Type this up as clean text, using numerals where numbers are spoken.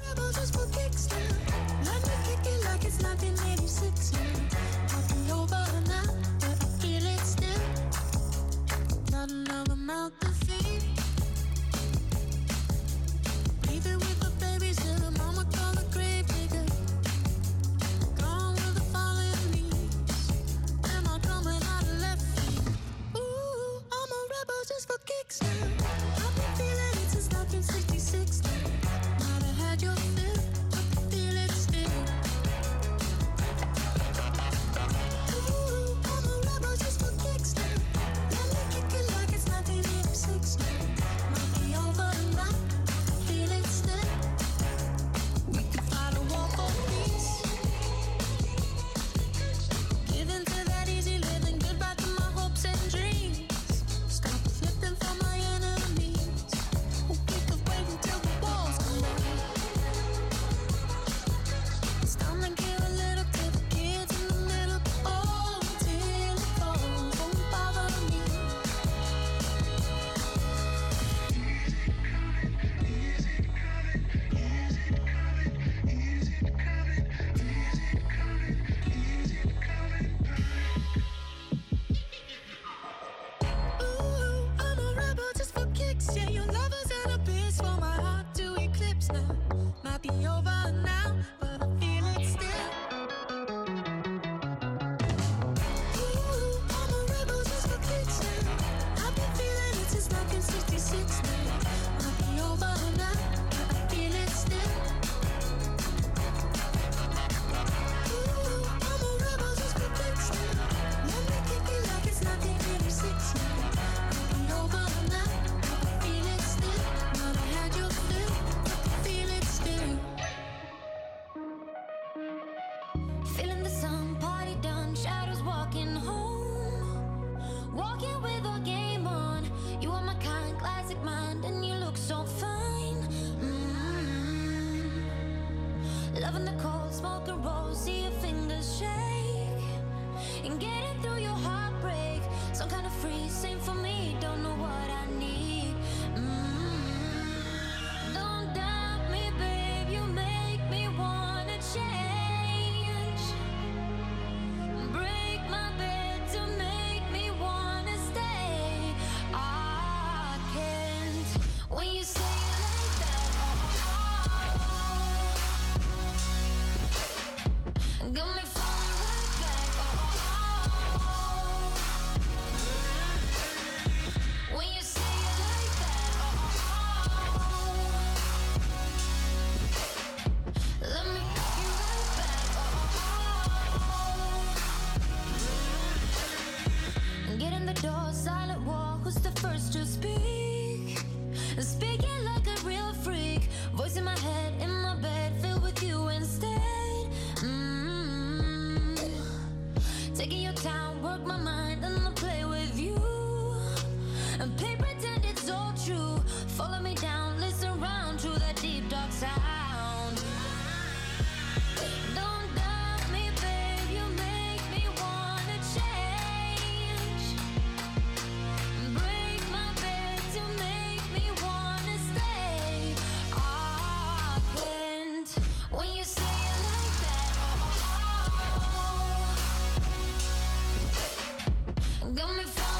rebel just for kicks now. Let me kick it like it's 1986 now. I'll be over now, but I feel it still. Not another mouth to feed. Leaving with the babies till the mama call the grave digger. Gone with the fallen leaves. Am I coming out of left field? Ooh, I'm a rebel just for kicks now. I've been feeling it since 1966 now. Might have had your fill, but I feel it still. Ooh, I'm a rebel just for kicks now. Let me kick it like it's 1986 now. Might be over now, I feel it still. We could fight a war for peace. Giving to that easy living, goodbye to my hopes and dreams. Stop flipping for my enemies who keep us waiting till the walls come down. It's time to give a little to the kids in the middle. Oh, till it falls, won't bother me. Ooh, I'm a rebel just for kicks. Yeah, your love is an abyss for my heart to eclipse now. Might be over now, but I feel it still. Ooh, I'm a rebel just for kicks now. I've been feeling it since 1966 now. Might be over now, but I feel it still. Ooh, I'm a rebel just for kicks now. Let me kick it like it's 1986 now. Might be over now, but I feel it still. Might have had your fill, but I feel it still. Feeling the sun, party done, shadows walking home. Walking with our game on. You are my kind, classic mind, and you look so fine. Loving the cold, smoking rolls, see your fingers shake. And getting through your heartbreak. Some kind of free, same for me, don't know what I need. Don't doubt me, babe, you make me wanna change. Break my bed to make me wanna stay. I can't when you say it like that. Got me falling right back. When you say it like that. Let me take you right back. Get in the door, silent walk. Who's the first to speak? Speaking like a real freak. Voice in my head, in my bed, filled with you instead. Taking your time, work my mind, and I'll play with you. And play pretend it's all true. Follow me down, listen round to that deep dark sound. Don't doubt me, babe, you make me wanna change. Break my bed to make me wanna stay. I can't when you say it like that. Got me falling.